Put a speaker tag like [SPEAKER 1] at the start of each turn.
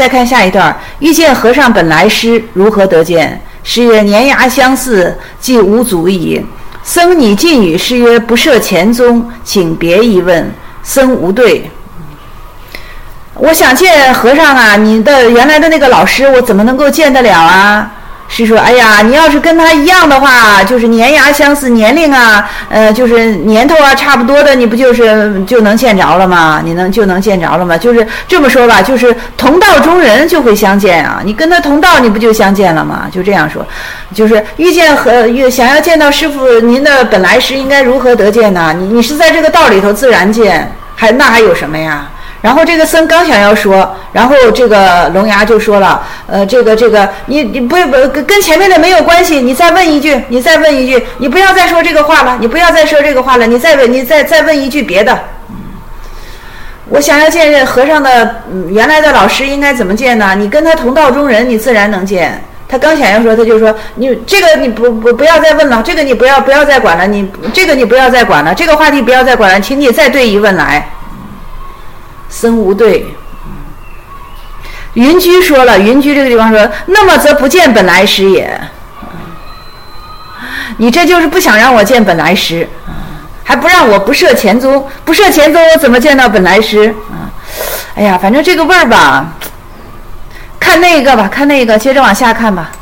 [SPEAKER 1] 再看下一段，欲见和尚本来师，如何得见？师曰：年牙相似，即无足矣。僧拟近语，师曰：不涉前宗，请别一问。僧无对。我想见和尚啊，你的原来的那个老师，我怎么能够见得了啊？师说：哎呀，你要是跟他一样的话，就是年牙相似，年龄啊，就是年头啊差不多的，你不就能见着了吗？就能见着了吗？就是这么说吧，就是同道中人就会相见啊，你跟他同道，你不就相见了吗？就这样说，就是想要见到师父您的本来师，应该如何得见呢？你是在这个道里头自然见，那还有什么呀？然后这个僧刚想要说，然后这个龙牙就说了，这个你不跟前面的没有关系，你再问一句，你不要再说这个话了，你再问一句别的。我想要见和尚的原来的老师应该怎么见呢？你跟他同道中人，你自然能见。他刚想要说，他就说你这个你不要再问了，这个你不要再管了，这个你不要再管了，这个话题不要再管了，请你再对一问来。僧无对。云居说了，云居这个地方说，那么则不见本来师也。你这就是不想让我见本来师，还不让我不涉前宗，我怎么见到本来师？哎呀，反正这个味儿吧，看那个，接着往下看吧。